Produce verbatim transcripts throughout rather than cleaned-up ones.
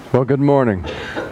Well, good morning.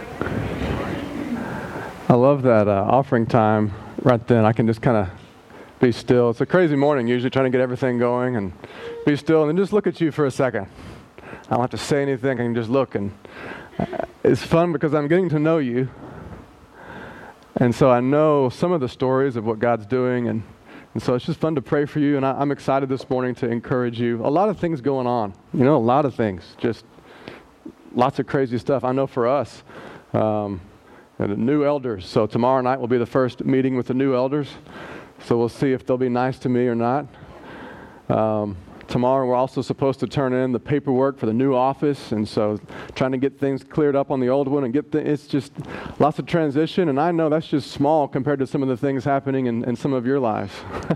I love that uh, offering time right then. I can just kind of be still. It's a crazy morning, usually trying to get everything going and be still and then just look at you for a second. I don't have to say anything. I can just look. And uh, it's fun because I'm getting to know you. And so I know some of the stories of what God's doing. And, and so it's just fun to pray for you. And I, I'm excited this morning to encourage you. A lot of things going on. You know, a lot of things. Just lots of crazy stuff. I know for us, um, the new elders. So tomorrow night will be the first meeting with the new elders. So we'll see if they'll be nice to me or not. Um, tomorrow we're also supposed to turn in the paperwork for the new office. And so trying to get things cleared up on the old one and get the, it's just lots of transition. And I know that's just small compared to some of the things happening in, in some of your lives.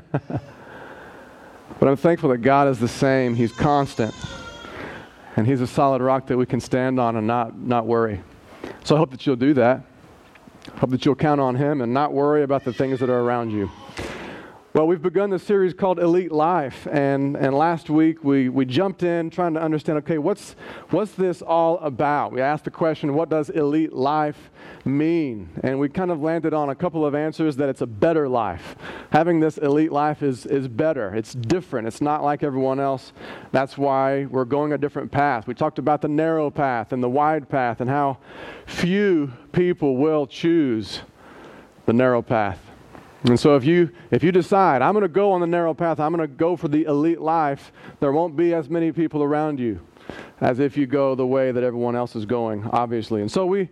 But I'm thankful that God is the same. He's constant. And He's a solid rock that we can stand on and not, not worry. So I hope that you'll do that. Hope that you'll count on Him and not worry about the things that are around you. Well, we've begun this series called Elite Life, and, and last week we, we jumped in trying to understand, okay, what's, what's this all about? We asked the question, what does elite life mean? And we kind of landed on a couple of answers that it's a better life. Having this elite life is, is better. It's different. It's not like everyone else. That's why we're going a different path. We talked about the narrow path and the wide path and how few people will choose the narrow path. And so if you if you decide, I'm going to go on the narrow path, I'm going to go for the elite life, there won't be as many people around you as if you go the way that everyone else is going, obviously. And so we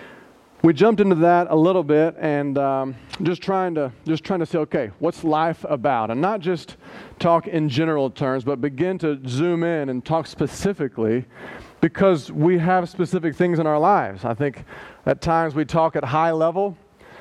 we jumped into that a little bit and um, just trying to just trying to say, okay, what's life about? And not just talk in general terms, but begin to zoom in and talk specifically, because we have specific things in our lives. I think at times we talk at high level,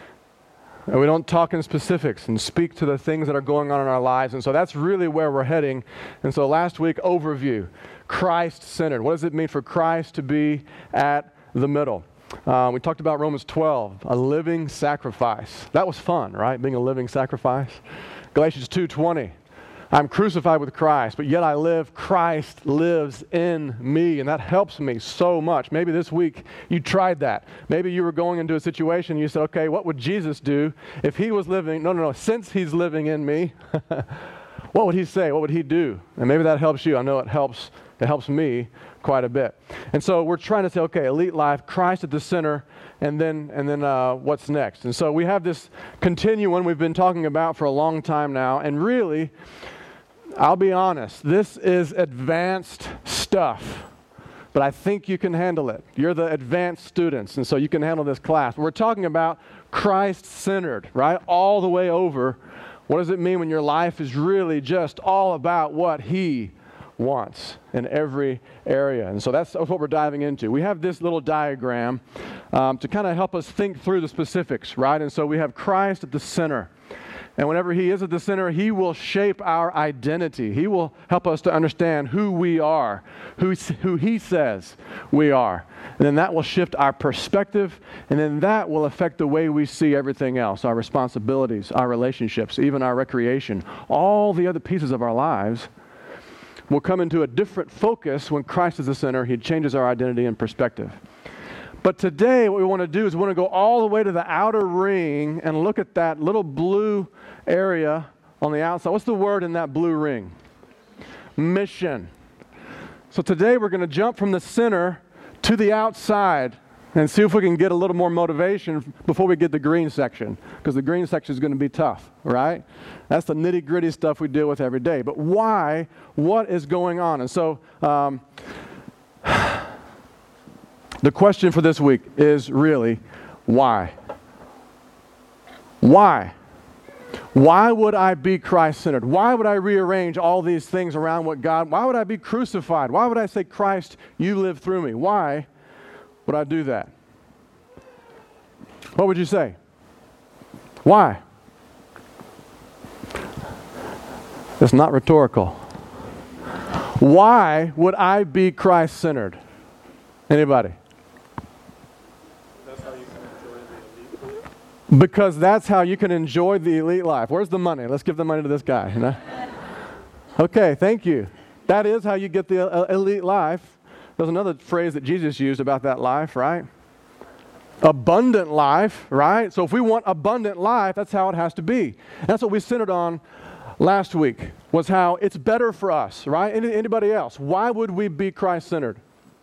and we don't talk in specifics and speak to the things that are going on in our lives. And so that's really where we're heading. And so last week, overview, Christ-centered. What does it mean for Christ to be at the middle? Uh, we talked about Romans twelve, a living sacrifice. That was fun, right? Being a living sacrifice. Galatians two twenty. I'm crucified with Christ, but yet I live. Christ lives in me, and that helps me so much. Maybe this week you tried that. Maybe you were going into a situation and you said, okay, what would Jesus do if He was living? No, no, no, since He's living in me, what would He say? What would He do? And maybe that helps you. I know it helps. It helps me quite a bit. And so we're trying to say, okay, elite life, Christ at the center, and then and then uh, what's next? And so we have this continuum we've been talking about for a long time now, and really, I'll be honest, this is advanced stuff, but I think you can handle it. You're the advanced students, and so you can handle this class. We're talking about Christ-centered, right? All the way over. What does it mean when your life is really just all about what He wants in every area? And so that's what we're diving into. We have this little diagram um, to kind of help us think through the specifics, right? And so we have Christ at the center. And whenever He is at the center, He will shape our identity. He will help us to understand who we are, who, who He says we are. And then that will shift our perspective, and then that will affect the way we see everything else, our responsibilities, our relationships, even our recreation. All the other pieces of our lives will come into a different focus when Christ is the center. He changes our identity and perspective. But today what we want to do is we want to go all the way to the outer ring and look at that little blue area on the outside. What's the word in that blue ring? Mission. So today we're going to jump from the center to the outside and see if we can get a little more motivation before we get the green section, because the green section is going to be tough, right? That's the nitty-gritty stuff we deal with every day. But why? What is going on? And so um, the question for this week is really, why? Why? Why would I be Christ-centered? Why would I rearrange all these things around what God, why would I be crucified? Why would I say, Christ, you live through me? Why would I do that? What would you say? Why? It's not rhetorical. Why would I be Christ-centered? Anybody? That's how you can enjoy the elite life. Because that's how you can enjoy the elite life. Where's the money? Let's give the money to this guy. You know? Okay, thank you. That is how you get the uh, elite life. There's another phrase that Jesus used about that life, right? Abundant life, right? So if we want abundant life, that's how it has to be. That's what we centered on last week, was how it's better for us, right? Any, anybody else? Why would we be Christ-centered?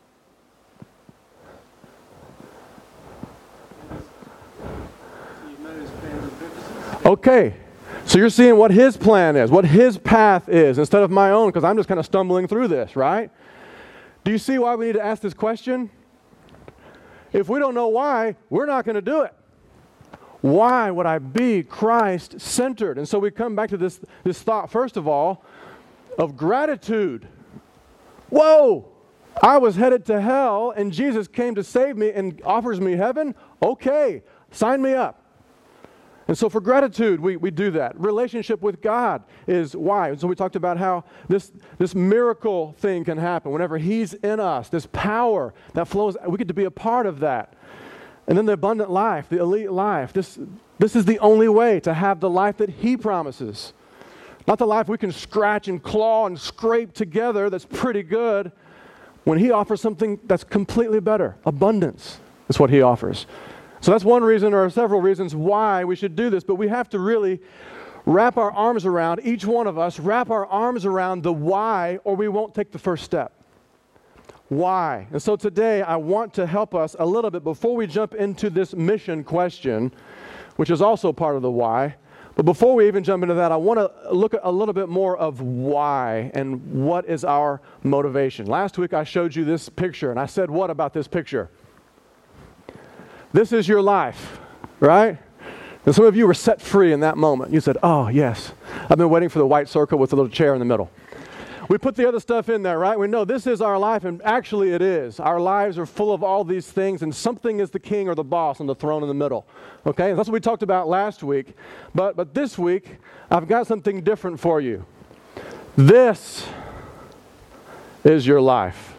Okay, so you're seeing what His plan is, what His path is, instead of my own, because I'm just kind of stumbling through this, right? Do you see why we need to ask this question? If we don't know why, we're not going to do it. Why would I be Christ-centered? And so we come back to this, this thought, first of all, of gratitude. Whoa! I was headed to hell, and Jesus came to save me and offers me heaven? Okay, sign me up. And so for gratitude, we, we do that. Relationship with God is why. And so we talked about how this, this miracle thing can happen whenever He's in us, this power that flows. We get to be a part of that. And then the abundant life, the elite life. This, this is the only way to have the life that He promises. Not the life we can scratch and claw and scrape together that's pretty good, when He offers something that's completely better. Abundance is what He offers. So that's one reason, or several reasons why we should do this, but we have to really wrap our arms around, each one of us, wrap our arms around the why, or we won't take the first step. Why? And so today I want to help us a little bit before we jump into this mission question, which is also part of the why. But before we even jump into that, I want to look at a little bit more of why and what is our motivation. Last week I showed you this picture, and I said what about this picture? This is your life, right? And some of you were set free in that moment. You said, oh, yes. I've been waiting for the white circle with the little chair in the middle. We put the other stuff in there, right? We know this is our life, and actually it is. Our lives are full of all these things, and something is the king or the boss on the throne in the middle, okay? That's what we talked about last week. But, but this week, I've got something different for you. This is your life.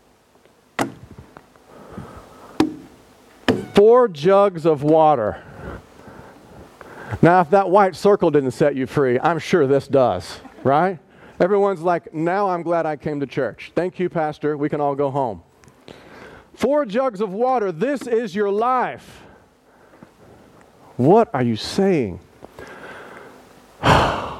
Four jugs of water. Now, if that white circle didn't set you free, I'm sure this does, right? Everyone's like, now I'm glad I came to church. Thank you, Pastor. We can all go home. Four jugs of water. This is your life. What are you saying? I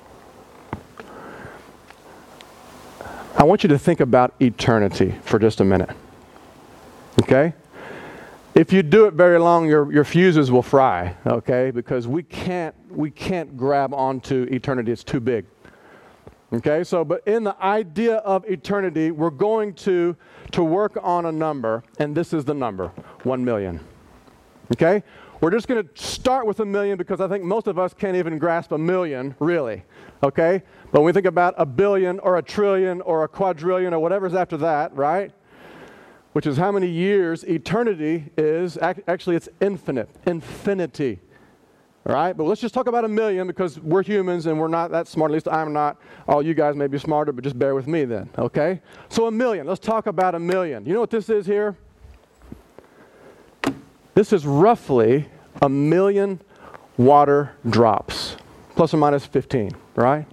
want you to think about eternity for just a minute. Okay? If you do it very long, your, your fuses will fry, okay? Because we can't, we can't grab onto eternity. It's too big. Okay, so, but in the idea of eternity, we're going to, to work on a number, and this is the number, one million. Okay? We're just going to start with a million because I think most of us can't even grasp a million, really. Okay? But when we think about a billion or a trillion or a quadrillion or whatever's after that, right? Which is how many years eternity is. Actually, it's infinite. Infinity. All right? But let's just talk about a million because we're humans and we're not that smart. At least I'm not. All you guys may be smarter, but just bear with me then. Okay? So a million. Let's talk about a million. You know what this is here? This is roughly a million water drops. Plus or minus fifteen. Right?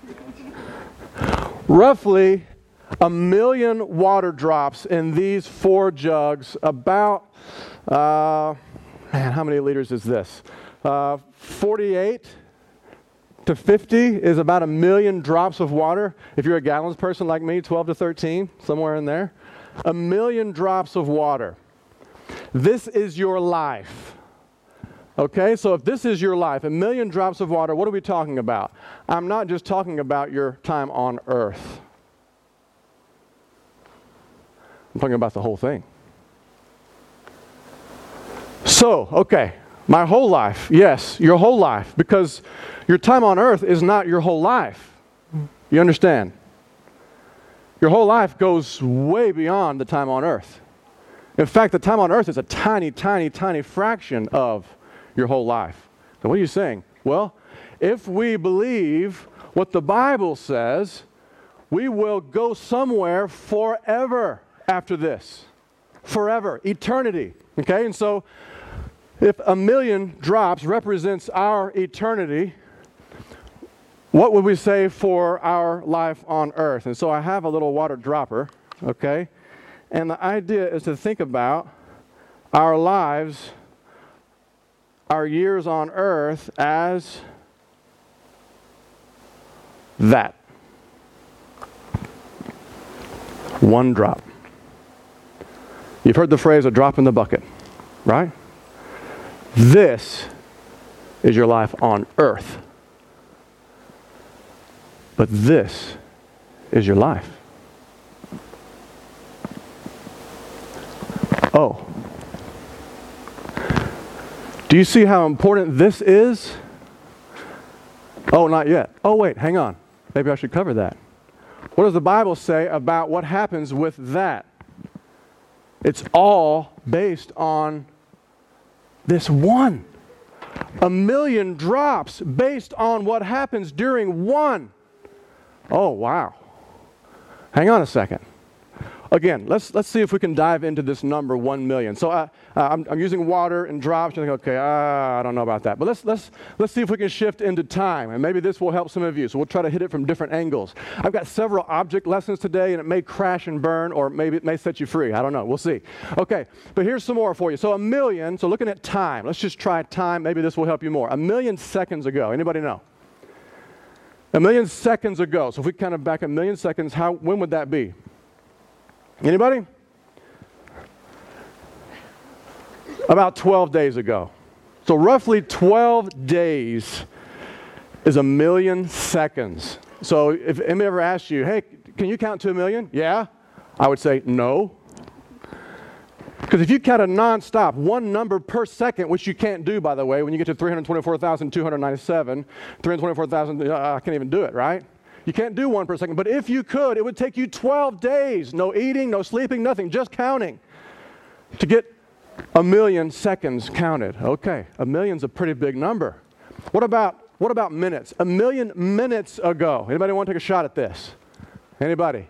Roughly a million water drops in these four jugs. About, uh, man, how many liters is this? Uh, forty-eight to fifty is about a million drops of water. If you're a gallons person like me, twelve to thirteen, somewhere in there. A million drops of water. This is your life. Okay, so if this is your life, a million drops of water, what are we talking about? I'm not just talking about your time on earth. I'm talking about the whole thing. So, okay. My whole life, yes, your whole life, because your time on earth is not your whole life. You understand? Your whole life goes way beyond the time on earth. In fact, the time on earth is a tiny, tiny, tiny fraction of your whole life. So what are you saying? Well, if we believe what the Bible says, we will go somewhere forever after this. Forever. Eternity. Okay, and so if a million drops represents our eternity, what would we say for our life on earth? And so I have a little water dropper, okay? And the idea is to think about our lives, our years on earth as that. One drop. You've heard the phrase, a drop in the bucket, right? This is your life on earth. But this is your life. Oh. Do you see how important this is? Oh, not yet. Oh, wait, hang on. Maybe I should cover that. What does the Bible say about what happens with that? It's all based on this one. A million drops based on what happens during one. Oh, wow. Hang on a second. Again, let's let's see if we can dive into this number one million. So uh, uh, I'm, I'm using water and drops. You're thinking, okay, uh, I don't know about that. But let's let's let's see if we can shift into time, and maybe this will help some of you. So we'll try to hit it from different angles. I've got several object lessons today, and it may crash and burn, or maybe it may set you free. I don't know. We'll see. Okay, but here's some more for you. So a million. So looking at time, let's just try time. Maybe this will help you more. A million seconds ago. Anybody know? A million seconds ago. So if we kind of back a million seconds, how when would that be? Anybody? About twelve days ago. So roughly twelve days is a million seconds. So if anybody ever asks you, hey, can you count to a million? Yeah. I would say no. Because if you count a nonstop, one number per second, which you can't do, by the way, when you get to three hundred twenty-four thousand two hundred ninety-seven, three hundred twenty-four thousand, uh, I can't even do it, right? You can't do one per second. But if you could, it would take you twelve days. No eating, no sleeping, nothing, just counting to get a million seconds counted. Okay, a million's a pretty big number. What about what about minutes? A million minutes ago. Anybody want to take a shot at this? Anybody?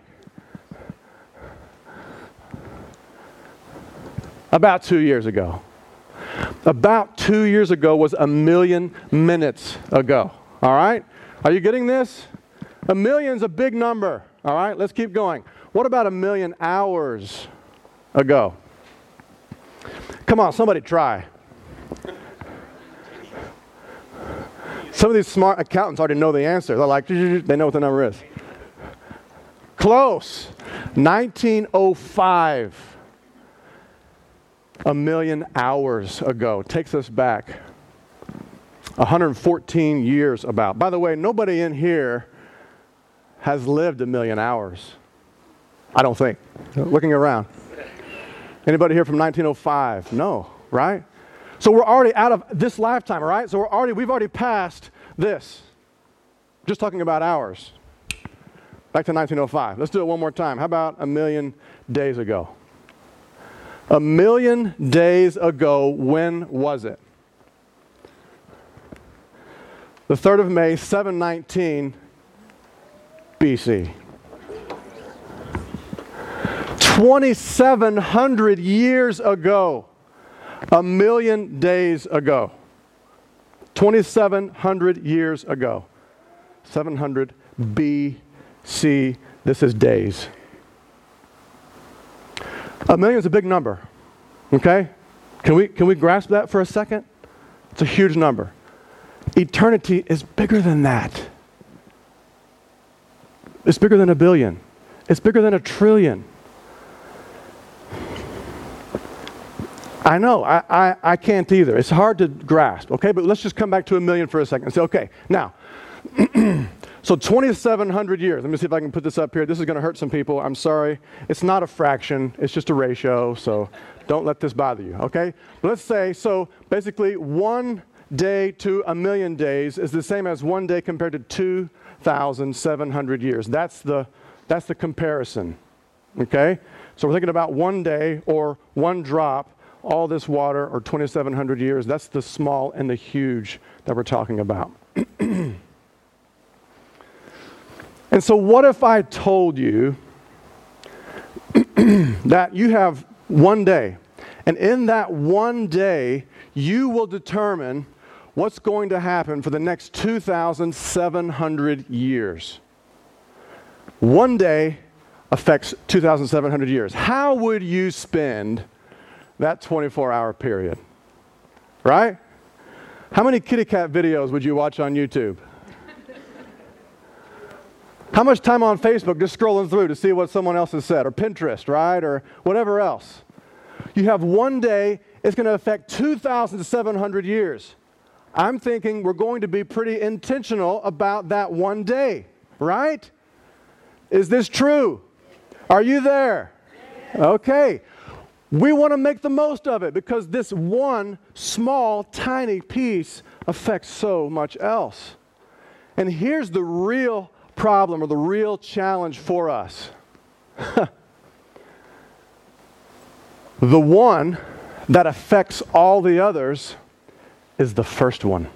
About two years ago. About two years ago was a million minutes ago. All right? Are you getting this? A million's a big number. All right? Let's keep going. What about a million hours ago? Come on, somebody try. Some of these smart accountants already know the answer. They're like, they know what the number is. Close. nineteen oh five. A million hours ago. Takes us back one hundred fourteen years about. By the way, nobody in here has lived a million hours. I don't think. Looking around. Anybody here from nineteen oh five? No, right? So we're already out of this lifetime, right? So we're already, we've already passed this. Just talking about hours. Back to nineteen oh five. Let's do it one more time. How about a million days ago? A million days ago, when was it? The third of May, seven nineteen B C. twenty-seven hundred years ago. A million days ago. twenty-seven hundred years ago. seven hundred B C. This is days. A million is a big number. Okay? Can we, can we grasp that for a second? It's a huge number. Eternity is bigger than that. It's bigger than a billion. It's bigger than a trillion. I know, I, I, I can't either. It's hard to grasp, okay? But let's just come back to a million for a second and say, okay, now, so twenty-seven hundred years. Let me see if I can put this up here. This is going to hurt some people. I'm sorry. It's not a fraction. It's just a ratio, so don't let this bother you, okay? But let's say, so basically one day to a million days is the same as one day compared to two thousand seven hundred years. That's the, that's the comparison, okay? So we're thinking about one day or one drop, all this water, or twenty-seven hundred years. That's the small and the huge that we're talking about. And so what if I told you that you have one day, and in that one day, you will determine what's going to happen for the next two thousand seven hundred years. One day affects two thousand seven hundred years. How would you spend that twenty-four hour period? Right? How many kitty cat videos would you watch on YouTube? How much time on Facebook just scrolling through to see what someone else has said, or Pinterest, right, or whatever else? You have one day, it's going to affect two thousand seven hundred years. I'm thinking we're going to be pretty intentional about that one day, right? Is this true? Are you there? Okay. We want to make the most of it because this one small, tiny piece affects so much else. And here's the real problem or the real challenge for us. The one that affects all the others is the first one.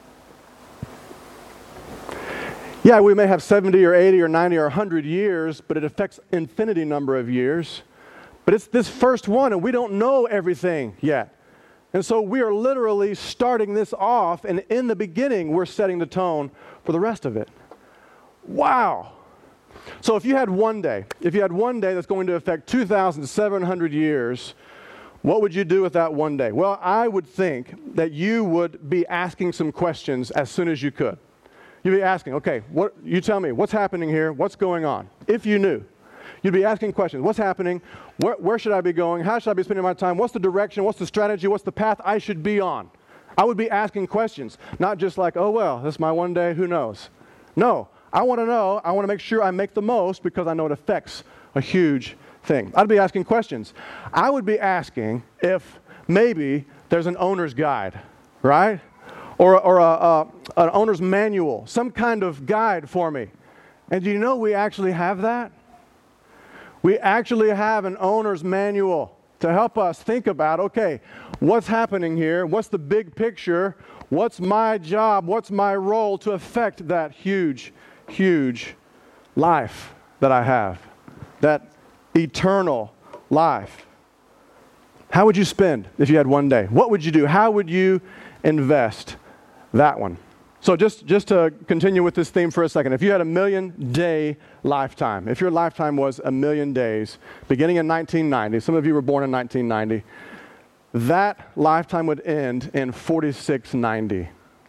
Yeah, we may have seventy or eighty or ninety or one hundred years, but it affects infinity number of years. But it's this first one, and we don't know everything yet. And so we are literally starting this off, and in the beginning, we're setting the tone for the rest of it. Wow. So if you had one day, if you had one day that's going to affect two thousand seven hundred years, what would you do with that one day? Well, I would think that you would be asking some questions as soon as you could. You'd be asking, okay, what, you tell me, what's happening here? What's going on? If you knew. You'd be asking questions. What's happening? Where, where should I be going? How should I be spending my time? What's the direction? What's the strategy? What's the path I should be on? I would be asking questions, not just like, oh, well, this is my one day, who knows? No, I want to know. I want to make sure I make the most because I know it affects a huge thing. I'd be asking questions. I would be asking if maybe there's an owner's guide, right? Or, or a, a, an owner's manual, some kind of guide for me. And do you know we actually have that? We actually have an owner's manual to help us think about, okay, what's happening here? What's the big picture? What's my job? What's my role to affect that huge, huge life that I have? That eternal life. How would you spend if you had one day? What would you do? How would you invest that one? So just, just to continue with this theme for a second, if you had a million day lifetime, if your lifetime was a million days, beginning in nineteen ninety, some of you were born in nineteen ninety, that lifetime would end in forty-six ninety.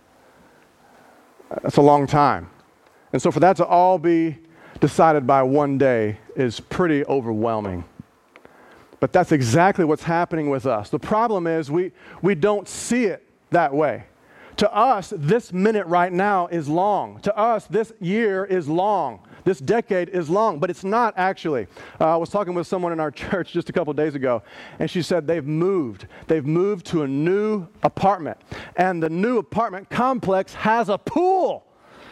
That's a long time. And so for that to all be decided by one day is pretty overwhelming. But that's exactly what's happening with us. The problem is we, we don't see it that way. To us, this minute right now is long. To us, this year is long. This decade is long, but it's not actually. Uh, I was talking with someone in our church just a couple days ago, and she said they've moved. They've moved to a new apartment, and the new apartment complex has a pool.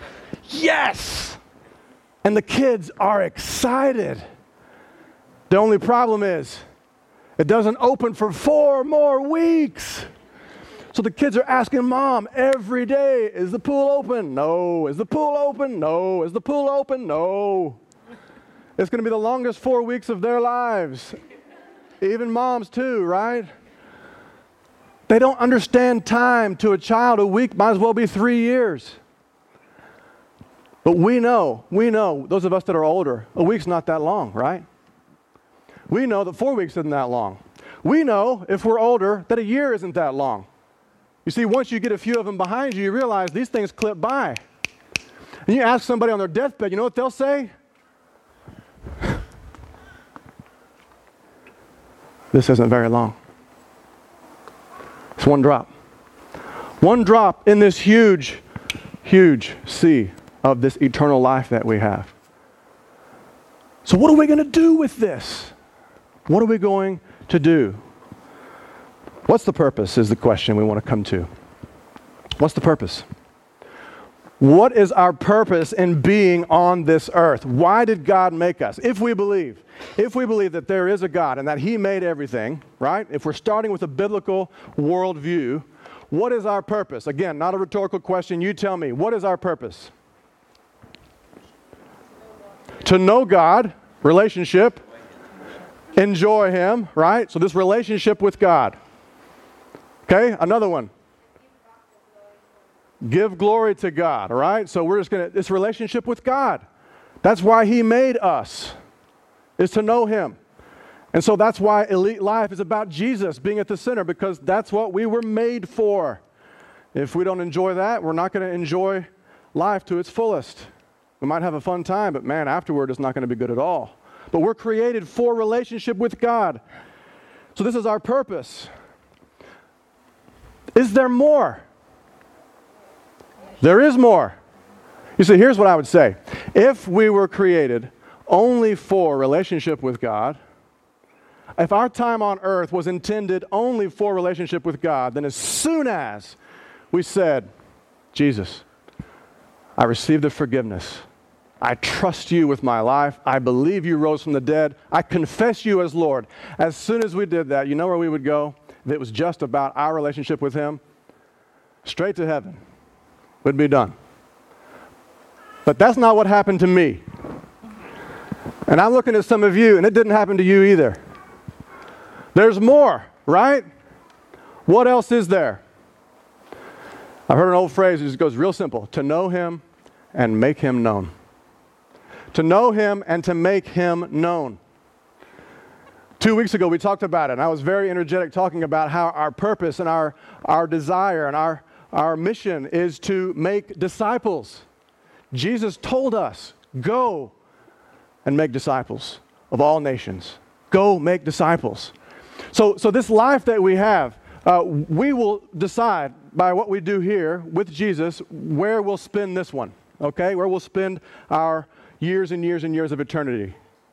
Yes! And the kids are excited. The only problem is it doesn't open for four more weeks. So the kids are asking Mom every day, is the pool open? No. Is the pool open? No. Is the pool open? No. It's going to be the longest four weeks of their lives. Even moms too, right? They don't understand time. To a child, a week might as well be three years. But we know, we know, those of us that are older, a week's not that long, right? We know that four weeks isn't that long. We know, if we're older, that a year isn't that long. You see, once you get a few of them behind you, you realize these things clip by. And you ask somebody on their deathbed, you know what they'll say? This isn't very long. It's one drop. One drop in this huge, huge sea of this eternal life that we have. So what are we going to do with this? What are we going to do? What's the purpose is the question we want to come to. What's the purpose? What is our purpose in being on this earth? Why did God make us? If we believe, if we believe that there is a God and that He made everything, right? If we're starting with a biblical worldview, what is our purpose? Again, not a rhetorical question. You tell me, what is our purpose? To know God, relationship, enjoy Him, right? So this relationship with God. Okay, another one. Give glory to God, all right? So we're just going to, this relationship with God. That's why He made us. is to know him. And so that's why Elite Life is about Jesus being at the center, because that's what we were made for. If we don't enjoy that, we're not going to enjoy life to its fullest. We might have a fun time, but man, afterward it's not going to be good at all. But we're created for relationship with God. So this is our purpose. Is there more? There is more. You see, here's what I would say. If we were created only for relationship with God, if our time on earth was intended only for relationship with God, then as soon as we said, Jesus, I received the forgiveness. I trust you with my life. I believe you rose from the dead. I confess you as Lord. As soon as we did that, you know where we would go? If it was just about our relationship with him? Straight to heaven. We'd be done. But that's not what happened to me. And I'm looking at some of you, and it didn't happen to you either. There's more, right? What else is there? I've heard an old phrase that just goes real simple. To know him and make him known. To know him and to make him known. Two weeks ago we talked about it, and I was very energetic talking about how our purpose and our, our desire and our, our mission is to make disciples. Jesus told us, go and make disciples of all nations. Go make disciples. So, so this life that we have, uh, we will decide by what we do here with Jesus where we'll spend this one, okay? Where we'll spend our years and years and years of eternity.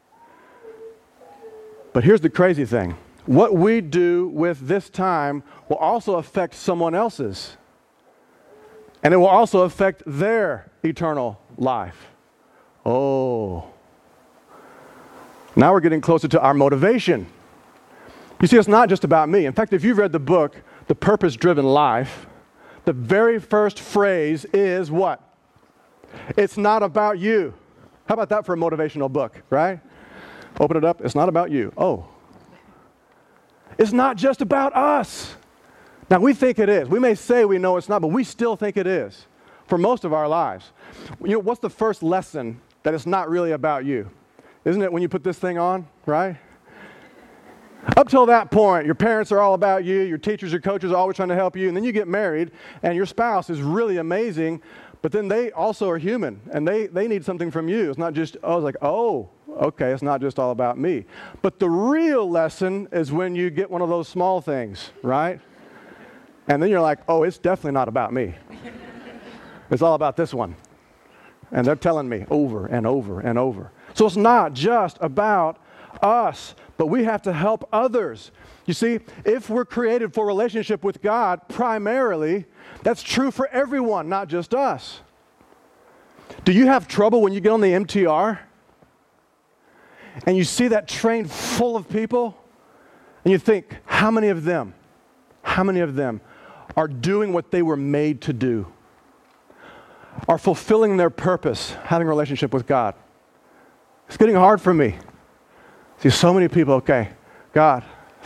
But here's the crazy thing. What we do with this time will also affect someone else's. And it will also affect their eternal life. Oh. Now we're getting closer to our motivation. You see, it's not just about me. In fact, if you've read the book, The Purpose-Driven Life, the very first phrase is what? It's not about you. How about that for a motivational book, right? Open it up. It's not about you. Oh. It's not just about us. Now, we think it is. We may say we know it's not, but we still think it is for most of our lives. You know, what's the first lesson that it's not really about you? Isn't it when you put this thing on, right? Up till that point, your parents are all about you, your teachers, your coaches are always trying to help you, and then you get married, and your spouse is really amazing, but then they also are human, and they, they need something from you. It's not just, oh, it's like, oh, okay, it's not just all about me. But the real lesson is when you get one of those small things, right? And then you're like, oh, it's definitely not about me. It's all about this one. And they're telling me over and over and over. So it's not just about us, but we have to help others. You see, if we're created for relationship with God primarily, that's true for everyone, not just us. Do you have trouble when you get on the M T R and you see that train full of people and you think, how many of them, how many of them are doing what they were made to do, are fulfilling their purpose, having a relationship with God? It's getting hard for me. See, so many people, okay, God,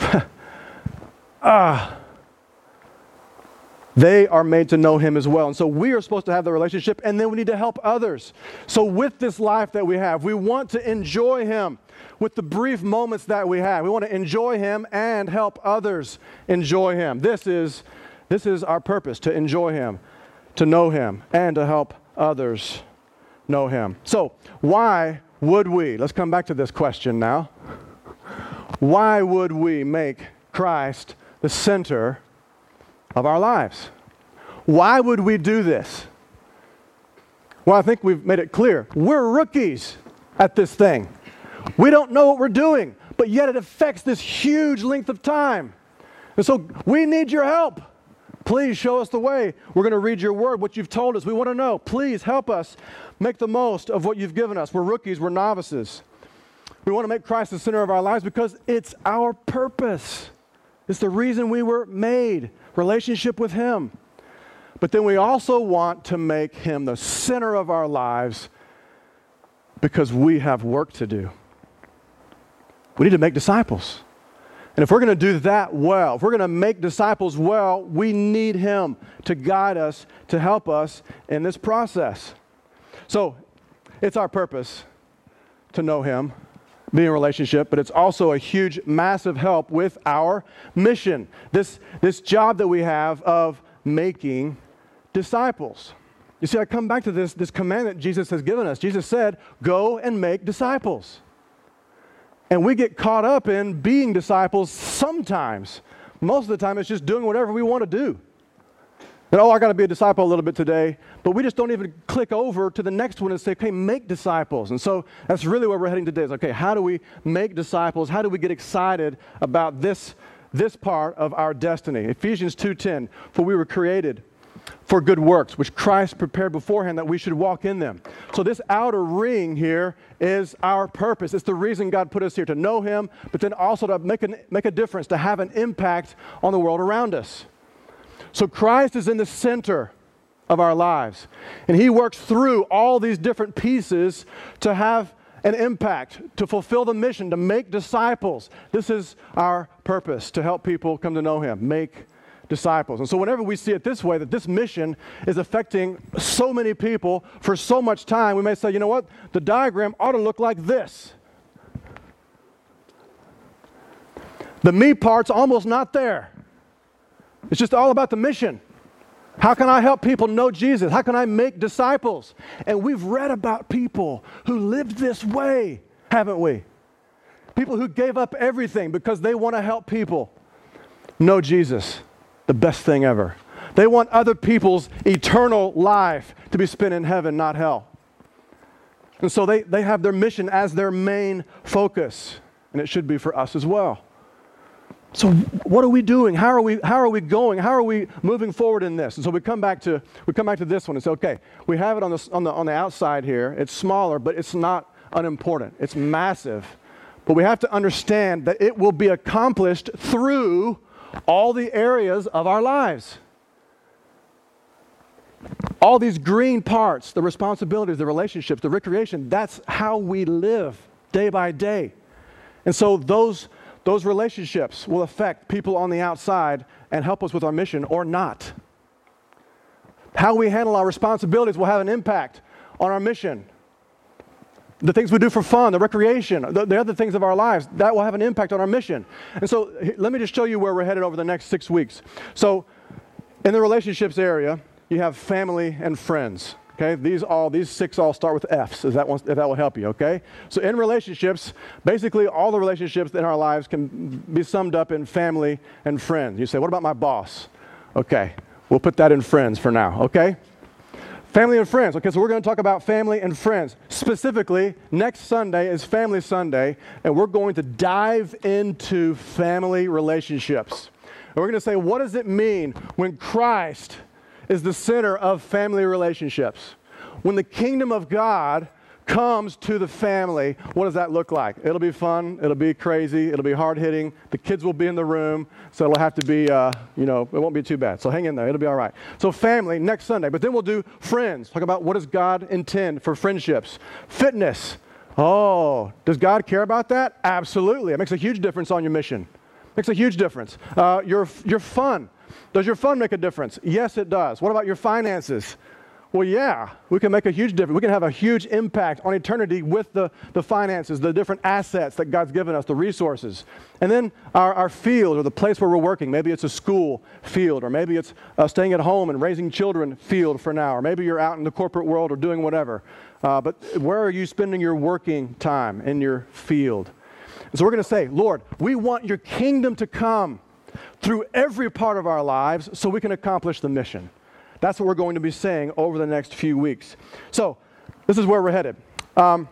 ah, they are made to know him as well. And so we are supposed to have the relationship, and then we need to help others. So with this life that we have, we want to enjoy him with the brief moments that we have. We want to enjoy him and help others enjoy him. This is, this is our purpose, to enjoy him, to know him, and to help others know him. So why would we, let's come back to this question now. Why would we make Christ the center of our lives? Why would we do this? Well, I think we've made it clear. We're rookies at this thing. We don't know what we're doing, but yet it affects this huge length of time. And so we need your help. Please show us the way. We're going to read your word, what you've told us. We want to know. Please help us make the most of what you've given us. We're rookies. We're novices. We want to make Christ the center of our lives because it's our purpose. It's the reason we were made, relationship with him. But then we also want to make him the center of our lives because we have work to do. We need to make disciples. And if we're going to do that well, if we're going to make disciples well, we need him to guide us, to help us in this process. So it's our purpose to know him being a relationship, but it's also a huge, massive help with our mission. This, this job that we have of making disciples. You see, I come back to this, this command that Jesus has given us. Jesus said, go and make disciples. And we get caught up in being disciples sometimes. Most of the time, it's just doing whatever we want to do. And, oh, I got to be a disciple a little bit today. But we just don't even click over to the next one and say, okay, make disciples. And so that's really where we're heading today. Is, okay, how do we make disciples? How do we get excited about this, this part of our destiny? Ephesians two ten, for we were created for good works, which Christ prepared beforehand that we should walk in them. So this outer ring here is our purpose. It's the reason God put us here, to know Him, but then also to make, an, make a difference, to have an impact on the world around us. So Christ is in the center of our lives, and He works through all these different pieces to have an impact, to fulfill the mission, to make disciples. This is our purpose, to help people come to know Him, make disciples. And so whenever we see it this way, that this mission is affecting so many people for so much time, we may say, you know what, the diagram ought to look like this. The me part's almost not there. It's just all about the mission. How can I help people know Jesus? How can I make disciples? And we've read about people who lived this way, haven't we? People who gave up everything because they want to help people know Jesus, the best thing ever. They want other people's eternal life to be spent in heaven, not hell. And so they, they have their mission as their main focus, and it should be for us as well. So what are we doing? How are we how are we going? How are we moving forward in this? And so we come back to we come back to this one and say, okay, we have it on the on the on the outside here. It's smaller, but it's not unimportant. It's massive. But we have to understand that it will be accomplished through all the areas of our lives. All these green parts, the responsibilities, the relationships, the recreation, that's how we live day by day. And so those Those relationships will affect people on the outside and help us with our mission or not. How we handle our responsibilities will have an impact on our mission. The things we do for fun, the recreation, the, the other things of our lives, that will have an impact on our mission. And so let me just show you where we're headed over the next six weeks. So in the relationships area, you have family and friends. Okay, these all these six all start with F's. If that wants, if that will help you. Okay, so in relationships, basically all the relationships in our lives can be summed up in family and friends. You say, what about my boss? Okay, we'll put that in friends for now. Okay, family and friends. Okay, so we're going to talk about family and friends specifically. Next Sunday is Family Sunday, and we're going to dive into family relationships. And we're going to say, what does it mean when Christ is the center of family relationships? When the kingdom of God comes to the family, what does that look like? It'll be fun. It'll be crazy. It'll be hard-hitting. The kids will be in the room, so it'll have to be, uh, you know, it won't be too bad. So hang in there. It'll be all right. So family, next Sunday. But then we'll do friends. Talk about what does God intend for friendships. Fitness. Oh, does God care about that? Absolutely. It makes a huge difference on your mission. Makes a huge difference. Uh, your, your fun. Does your fun make a difference? Yes, it does. What about your finances? Well, yeah, we can make a huge difference. We can have a huge impact on eternity with the, the finances, the different assets that God's given us, the resources. And then our, our field or the place where we're working. Maybe it's a school field, or maybe it's uh, staying at home and raising children field for now, or maybe you're out in the corporate world or doing whatever. Uh, but where are you spending your working time in your field? And so we're going to say, Lord, we want your kingdom to come through every part of our lives so we can accomplish the mission. That's what we're going to be saying over the next few weeks. So this is where we're headed. Um,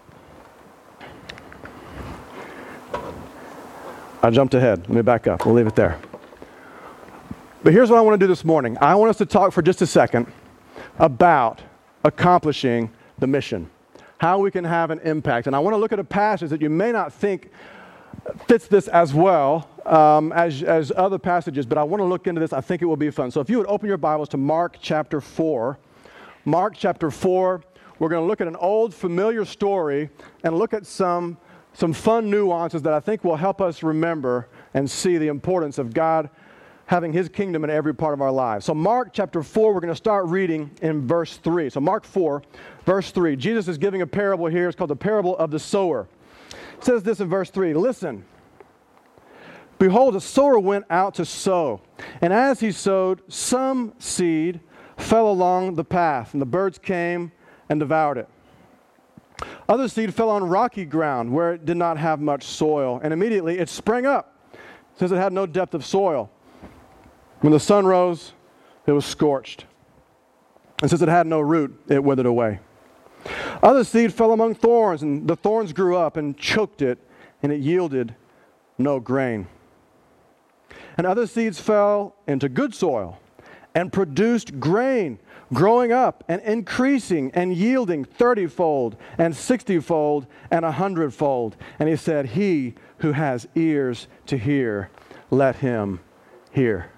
I jumped ahead. Let me back up. We'll leave it there. But here's what I want to do this morning. I want us to talk for just a second about accomplishing the mission, how we can have an impact. And I want to look at a passage that you may not think fits this as well um, as, as other passages, but I want to look into this. I think it will be fun. So if you would open your Bibles to Mark chapter four. Mark chapter four, we're going to look at an old familiar story and look at some, some fun nuances that I think will help us remember and see the importance of God having His kingdom in every part of our lives. So Mark chapter four, we're going to start reading in verse three. So Mark four, verse three. Jesus is giving a parable here. It's called the parable of the sower. It says this in verse three. Listen. Behold, a sower went out to sow. And as he sowed, some seed fell along the path, and the birds came and devoured it. Other seed fell on rocky ground where it did not have much soil, and immediately it sprang up, since it had no depth of soil. When the sun rose, it was scorched. And since it had no root, it withered away. Other seed fell among thorns, and the thorns grew up and choked it, and it yielded no grain. And other seeds fell into good soil and produced grain, growing up and increasing and yielding thirty-fold and sixty-fold and a hundredfold. And he said, he who has ears to hear, let him hear.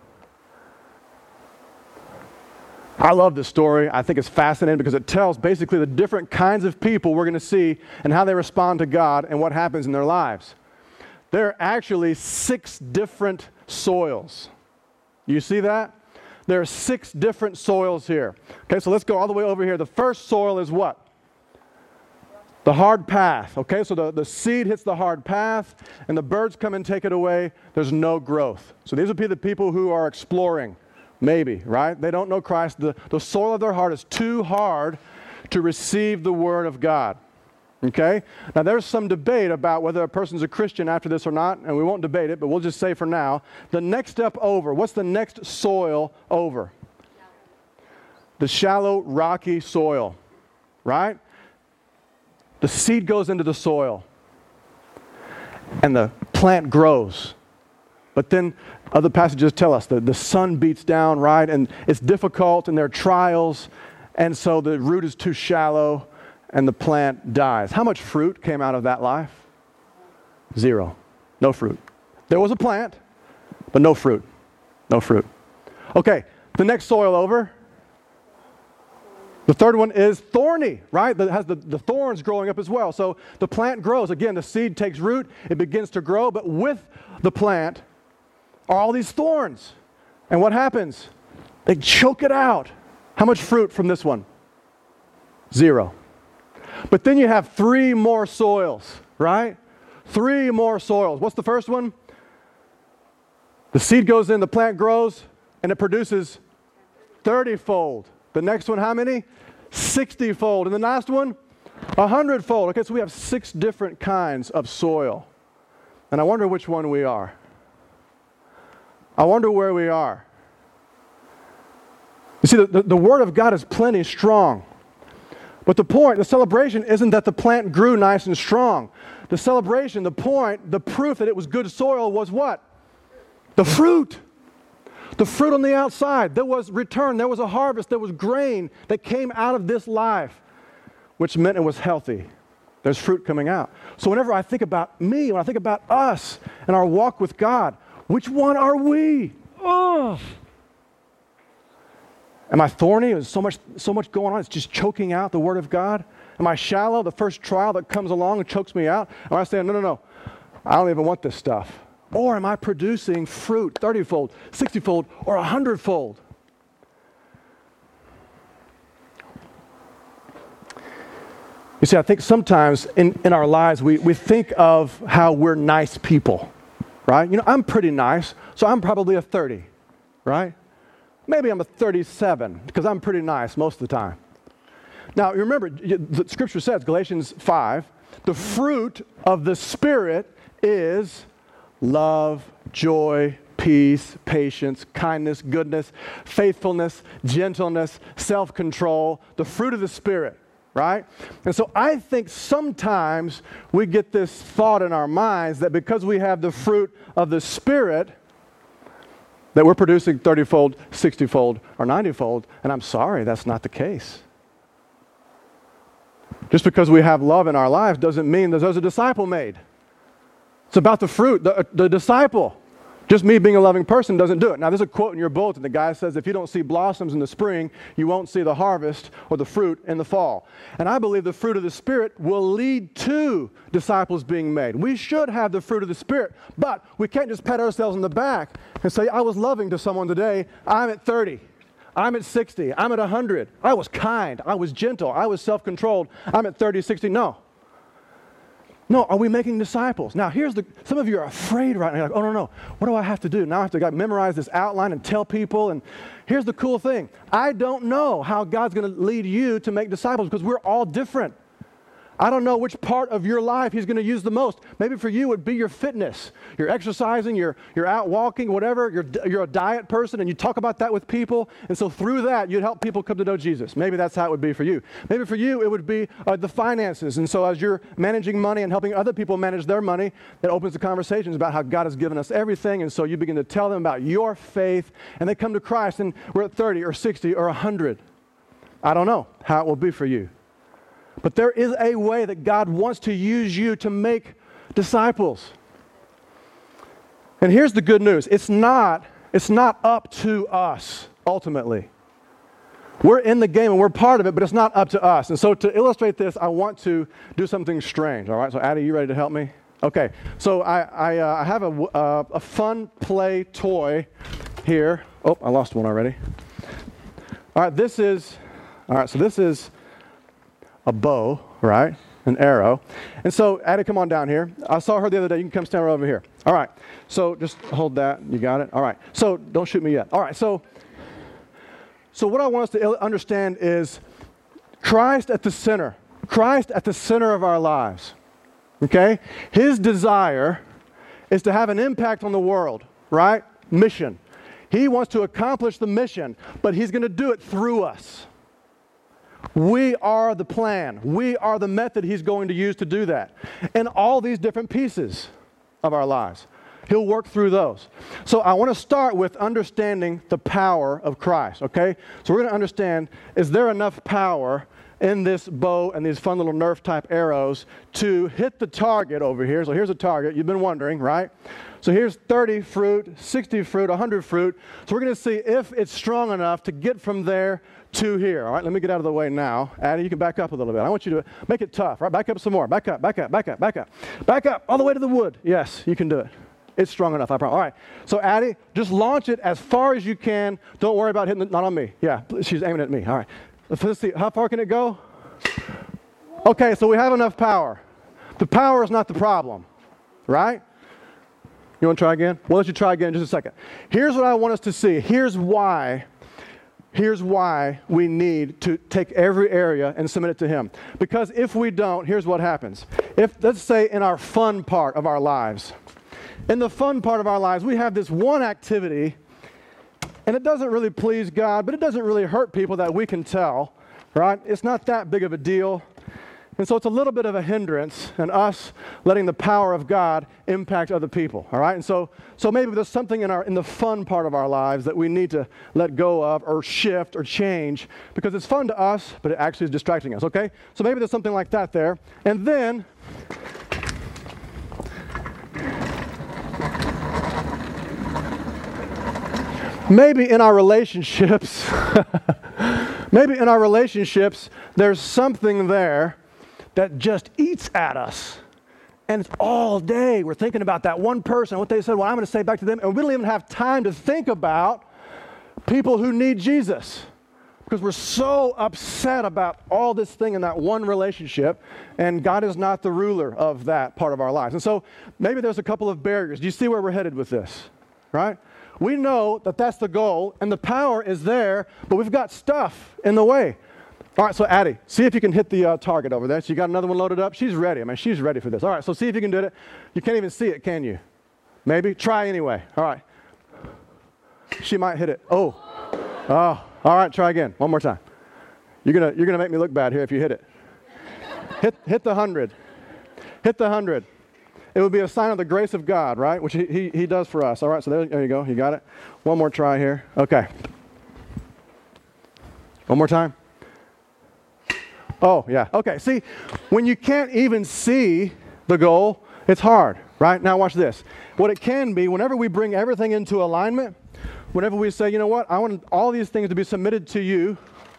I love this story. I think it's fascinating because it tells basically the different kinds of people we're going to see and how they respond to God and what happens in their lives. There are actually six different soils. You see that? There are six different soils here. Okay, so let's go all the way over here. The first soil is what? The hard path. Okay, so the, the seed hits the hard path, and the birds come and take it away. There's no growth. So these would be the people who are exploring, maybe, right? They don't know Christ. The, the soil of their heart is too hard to receive the Word of God. Okay? Now, there's some debate about whether a person's a Christian after this or not, and we won't debate it, but we'll just say for now, the next step over, what's the next soil over? The shallow, rocky soil, right? The seed goes into the soil, and the plant grows. But then other passages tell us that the sun beats down, right? And it's difficult, and there are trials, and so the root is too shallow, and the plant dies. How much fruit came out of that life? Zero. No fruit. There was a plant, but no fruit. No fruit. Okay, the next soil over. The third one is thorny, right? That has the, the thorns growing up as well. So the plant grows. Again, the seed takes root. It begins to grow, but with the plant are all these thorns. And what happens? They choke it out. How much fruit from this one? Zero. But then you have three more soils, right? Three more soils. What's the first one? The seed goes in, the plant grows, and it produces thirty-fold. The next one, how many? sixty-fold. And the last one? one hundred-fold. Okay, so we have six different kinds of soil. And I wonder which one we are. I wonder where we are. You see, the, the, the Word of God is plenty strong. But the point, the celebration isn't that the plant grew nice and strong. The celebration, the point, the proof that it was good soil was what? The fruit. The fruit on the outside. There was return. There was a harvest. There was grain that came out of this life, which meant it was healthy. There's fruit coming out. So whenever I think about me, when I think about us and our walk with God, which one are we? Oh. Am I thorny? There's so much, so much going on. It's just choking out the Word of God. Am I shallow? The first trial that comes along and chokes me out. Am I saying, no, no, no, I don't even want this stuff? Or am I producing fruit thirty-fold, sixty-fold, or one hundred-fold? You see, I think sometimes in, in our lives we, we think of how we're nice people, right? You know, I'm pretty nice, so I'm probably a thirty, right? Maybe I'm a thirty-seven because I'm pretty nice most of the time. Now, you remember, the Scripture says, Galatians five, the fruit of the Spirit is love, joy, peace, patience, kindness, goodness, faithfulness, gentleness, self-control, the fruit of the Spirit, right? And so I think sometimes we get this thought in our minds that because we have the fruit of the Spirit, that we're producing thirty-fold, sixty-fold, or ninety-fold, and I'm sorry, that's not the case. Just because we have love in our lives doesn't mean that there's a disciple made. It's about the fruit, the, the disciple. Just me being a loving person doesn't do it. Now, there's a quote in your bulletin. The guy says, if you don't see blossoms in the spring, you won't see the harvest or the fruit in the fall. And I believe the fruit of the Spirit will lead to disciples being made. We should have the fruit of the Spirit, but we can't just pat ourselves on the back and say, I was loving to someone today. I'm at thirty. I'm at sixty. I'm at one hundred. I was kind. I was gentle. I was self-controlled. I'm at thirty, sixty. No. No, are we making disciples? Now, here's the, some of you are afraid right now. You're like, oh, no, no, what do I have to do? Now I have to like, memorize this outline and tell people. And here's the cool thing. I don't know how God's going to lead you to make disciples because we're all different. I don't know which part of your life He's going to use the most. Maybe for you it would be your fitness. You're exercising, you're, you're out walking, whatever. You're, you're a diet person and you talk about that with people. And so through that, you'd help people come to know Jesus. Maybe that's how it would be for you. Maybe for you, it would be uh, the finances. And so as you're managing money and helping other people manage their money, it opens the conversations about how God has given us everything. And so you begin to tell them about your faith and they come to Christ and we're at thirty or sixty or one hundred. I don't know how it will be for you. But there is a way that God wants to use you to make disciples. And here's the good news. It's not, it's not up to us, ultimately. We're in the game and we're part of it, but it's not up to us. And so to illustrate this, I want to do something strange. All right, so Addie, you ready to help me? Okay, so I, I, uh, I have a, uh, a fun play toy here. Oh, I lost one already. All right, this is, all right, so this is a bow, right? An arrow. And so, Addie, come on down here. I saw her the other day. You can come stand right over here. All right. So just hold that. You got it? All right. So don't shoot me yet. All right. So, so what I want us to understand is Christ at the center. Christ at the center of our lives. Okay? His desire is to have an impact on the world, right? Mission. He wants to accomplish the mission, but He's going to do it through us. We are the plan. We are the method He's going to use to do that. And all these different pieces of our lives. He'll work through those. So I want to start with understanding the power of Christ, okay? So we're going to understand, is there enough power in this bow and these fun little Nerf type arrows to hit the target over here? So here's a target. You've been wondering, right? So here's thirty fruit, sixty fruit, one hundred fruit. So we're going to see if it's strong enough to get from there to here. All right, let me get out of the way now. Addie, you can back up a little bit. I want you to make it tough. Right, back up some more. Back up, back up, back up, back up. Back up all the way to the wood. Yes, you can do it. It's strong enough, I promise. All right, so Addie, just launch it as far as you can. Don't worry about hitting the, not on me. Yeah, she's aiming at me. All right, let's see. How far can it go? Okay, so we have enough power. The power is not the problem, right? You want to try again? We'll let you try again in just a second. Here's what I want us to see. Here's why. Here's why we need to take every area and submit it to Him. Because if we don't, here's what happens. If, let's say, in our fun part of our lives, in the fun part of our lives, we have this one activity, and it doesn't really please God, but it doesn't really hurt people that we can tell, right? It's not that big of a deal. And so it's a little bit of a hindrance in us letting the power of God impact other people, all right? And so so maybe there's something in our in the fun part of our lives that we need to let go of or shift or change because it's fun to us, but it actually is distracting us, okay? So maybe there's something like that there. And then maybe in our relationships, maybe in our relationships, there's something there that just eats at us. And it's all day. We're thinking about that one person, what they said, what I'm going to say back to them. And we don't even have time to think about people who need Jesus because we're so upset about all this thing in that one relationship. And God is not the ruler of that part of our lives. And so maybe there's a couple of barriers. Do you see where we're headed with this? Right? We know that that's the goal and the power is there, but we've got stuff in the way. All right, so Addie, see if you can hit the uh, target over there. So you got another one loaded up? She's ready. I mean, she's ready for this. All right, so see if you can do it. You can't even see it, can you? Maybe? Try anyway. All right. She might hit it. Oh. Oh. All right, try again. One more time. You're going to you're gonna make me look bad here if you hit it. Hit, hit the hundred. Hit the hundred. It would be a sign of the grace of God, right? Which he, he, he does for us. All right, so there, there you go. You got it? One more try here. Okay. One more time. Oh, yeah. Okay, see, when you can't even see the goal, it's hard, right? Now watch this. What it can be, whenever we bring everything into alignment, whenever we say, you know what, I want all these things to be submitted to you,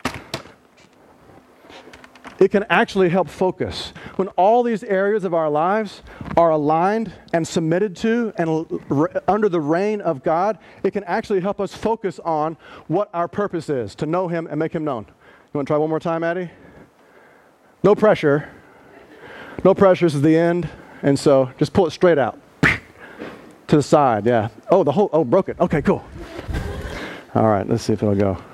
it can actually help focus. When all these areas of our lives are aligned and submitted to and r- under the reign of God, it can actually help us focus on what our purpose is, to know Him and make Him known. You want to try one more time, Addie? No pressure. No pressure. This is the end. And so just pull it straight out. To the side, yeah. Oh, the whole, oh, broke it. Okay, cool. All right, let's see if it'll go.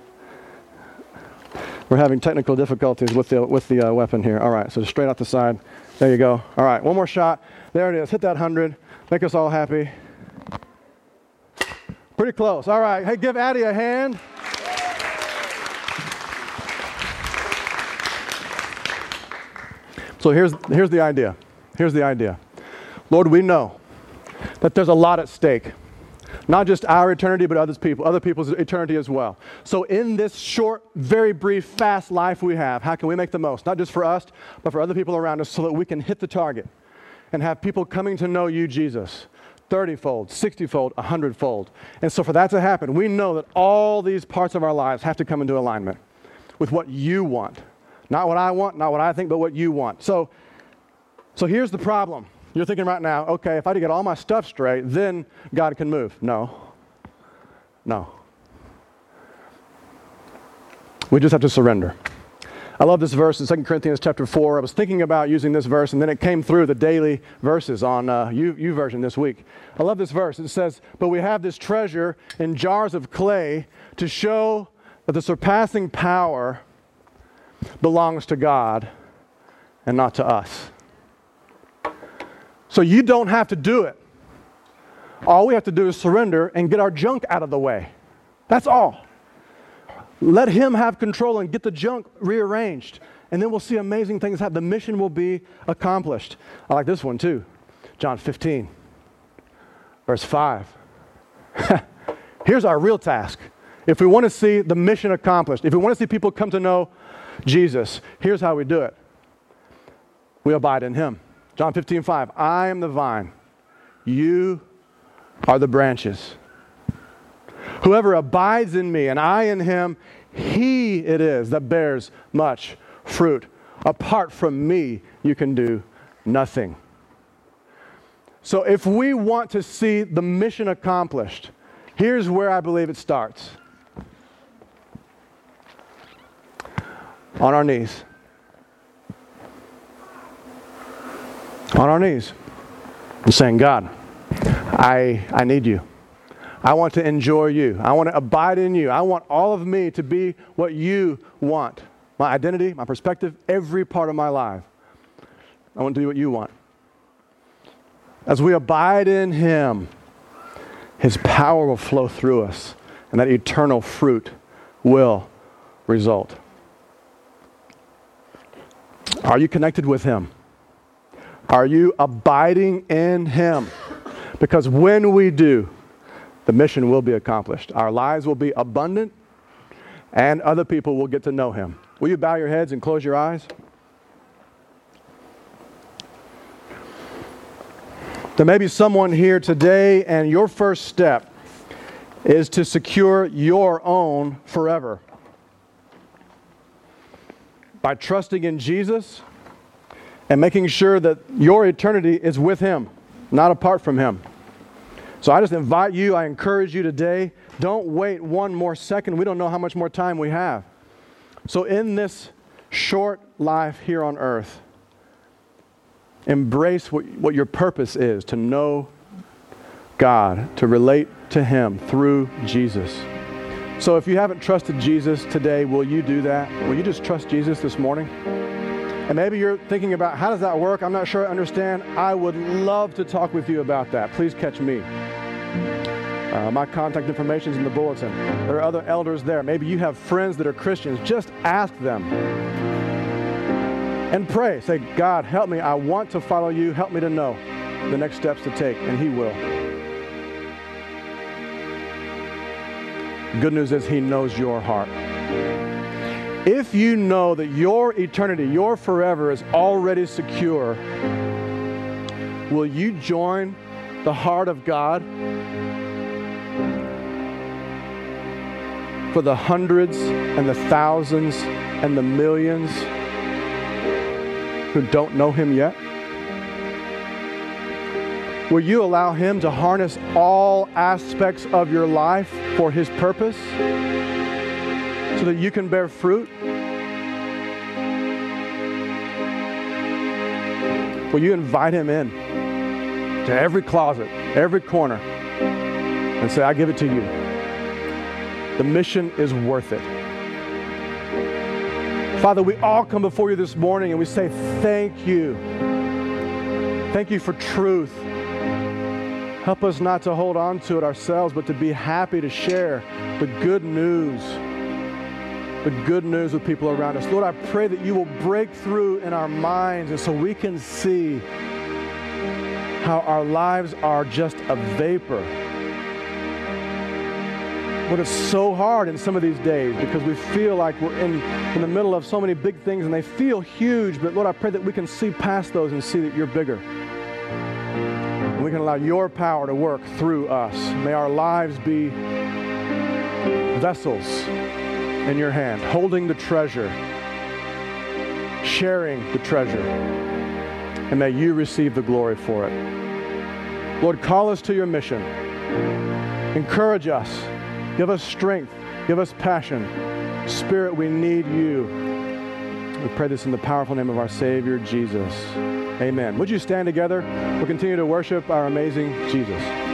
We're having technical difficulties with the with the uh, weapon here. All right, so just straight out the side. There you go. All right, one more shot. There it is. Hit that hundred. Make us all happy. Pretty close. All right. Hey, give Addie a hand. So here's here's the idea. Here's the idea. Lord, we know that there's a lot at stake. Not just our eternity, but other people, other people's eternity as well. So in this short, very brief, fast life we have, how can we make the most? Not just for us, but for other people around us so that we can hit the target and have people coming to know you, Jesus, thirty-fold, sixty-fold, one hundred-fold. And so for that to happen, we know that all these parts of our lives have to come into alignment with what you want. Not what I want, not what I think, but what you want. So, so here's the problem. You're thinking right now, okay, if I get all my stuff straight, then God can move. No. No. We just have to surrender. I love this verse in Second Corinthians chapter four. I was thinking about using this verse, and then it came through the daily verses on uh, U, U version this week. I love this verse. It says, "But we have this treasure in jars of clay to show that the surpassing power belongs to God and not to us." So you don't have to do it. All we have to do is surrender and get our junk out of the way. That's all. Let him have control and get the junk rearranged. And then we'll see amazing things happen. The mission will be accomplished. I like this one too. John fifteen, verse five. Here's our real task. If we want to see the mission accomplished, if we want to see people come to know Jesus, here's how we do it. We abide in him. John fifteen, five. I am the vine. You are the branches. Whoever abides in me and I in him, he it is that bears much fruit. Apart from me, you can do nothing. So if we want to see the mission accomplished, here's where I believe it starts. On our knees. On our knees. And saying, God, I, I need you. I want to enjoy you. I want to abide in you. I want all of me to be what you want. My identity, my perspective, every part of my life. I want to do what you want. As we abide in him, his power will flow through us, and that eternal fruit will result. Are you connected with him? Are you abiding in him? Because when we do, the mission will be accomplished. Our lives will be abundant, and other people will get to know him. Will you bow your heads and close your eyes? There may be someone here today, and your first step is to secure your own forever. By trusting in Jesus and making sure that your eternity is with him, not apart from him. So I just invite you, I encourage you today, don't wait one more second. We don't know how much more time we have. So in this short life here on earth, embrace what, what your purpose is, to know God, to relate to him through Jesus. So if you haven't trusted Jesus today, will you do that? Will you just trust Jesus this morning? And maybe you're thinking about, how does that work? I'm not sure I understand. I would love to talk with you about that. Please catch me. Uh, my contact information is in the bulletin. There are other elders there. Maybe you have friends that are Christians. Just ask them. And pray. Say, God, help me. I want to follow you. Help me to know the next steps to take. And he will. The good news is he knows your heart. If you know that your eternity, your forever is already secure, will you join the heart of God for the hundreds and the thousands and the millions who don't know him yet? Will you allow him to harness all aspects of your life for his purpose so that you can bear fruit? Will you invite him in to every closet, every corner, and say, I give it to you. The mission is worth it. Father, we all come before you this morning and we say thank you. Thank you for truth. Help us not to hold on to it ourselves, but to be happy to share the good news, the good news with people around us. Lord, I pray that you will break through in our minds and so we can see how our lives are just a vapor. But it's so hard in some of these days because we feel like we're in, in the middle of so many big things and they feel huge, but Lord, I pray that we can see past those and see that you're bigger. And we can allow your power to work through us. May our lives be vessels in your hand, holding the treasure, sharing the treasure, and may you receive the glory for it. Lord, call us to your mission. Encourage us. Give us strength. Give us passion. Spirit, we need you. We pray this in the powerful name of our Savior, Jesus. Amen. Would you stand together? We'll continue to worship our amazing Jesus.